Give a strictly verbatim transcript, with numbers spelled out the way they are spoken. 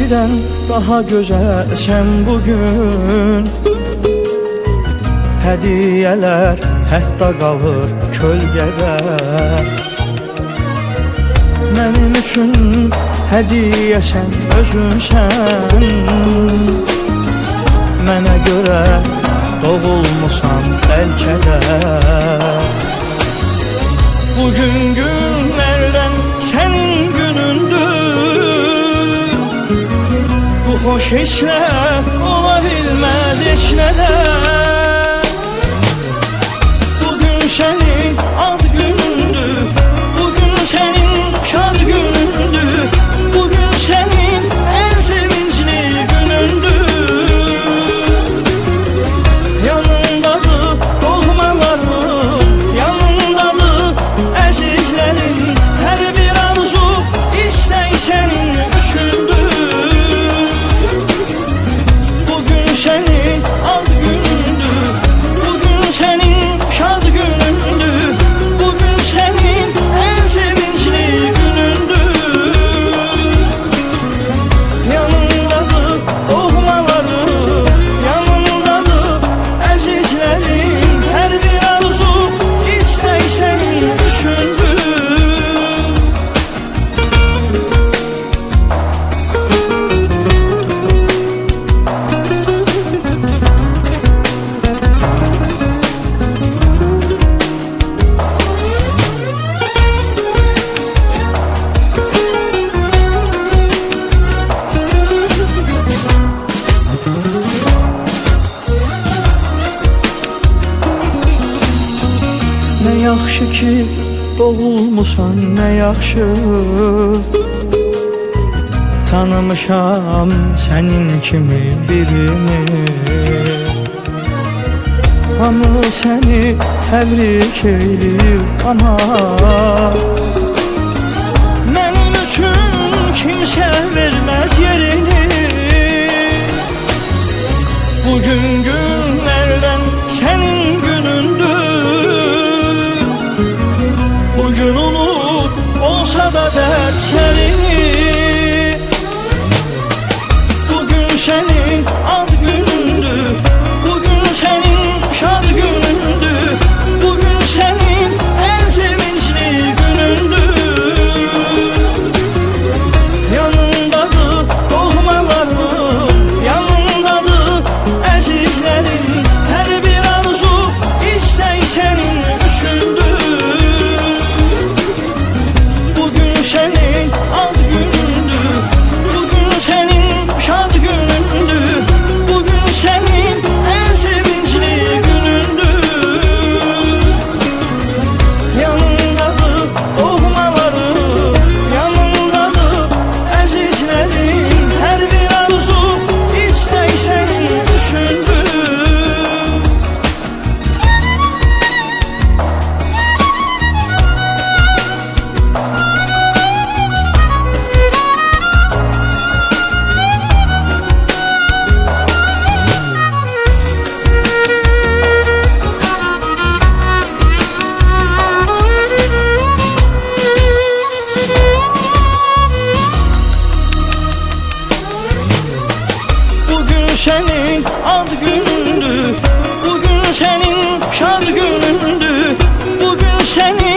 gecədən daha gözəlsən bugün. Hədiyələr hətta qalır kölgədə. Mənim üçün hədiyəsən, özünsən. Mənə görə doğulmusan bəlkə də. Bugün günlərdən sənin günündür. Bu xoş hisslər ola bilməz heç nədə. Bugün sənin ad günündür. Bugün sənin şad günündür. Bugün sənin ən sevincli günündür. Yanındadır doğmaların, yanındadır əzizlərin. Hər bir arzu istək sənin üçündür. Bugün sənin ad günündür. Bugün sənin şad günündür. Bugün sənin ən sevincli günündür. Yanındadır doğmaların, yanındadır əzizlərin. Hər bir arzu istək sənin üçündür. Nə yaxşı ki doğulmusan, nə yaxşı. Tanımışam sənin kimi birini. Hamı səni təbrik eyləyir ama mənim üçün kimsə verməz yerini. Bugün günlərdən sənin günündür. Bugün unut olsa da dərslərini. Bugün sənin ad günündür. Bugün sənin şad günündür. Bugün sənin ən sevincli günündür. Yanındadır doğmaların, yanındadır əzizlərin. Hər bir arzu istək sənin üçündür. Bugün sənin ad günündür. Bugün sənin şad günündür. Bugün sənin ən sevincli günündür. Yanındadır doğmaların, yanındadır əzizlərin. Hər bir arzu istək sənin üçündür. Bugün sənin ad günündür. Bugün sənin şad günündür. Bugün sənin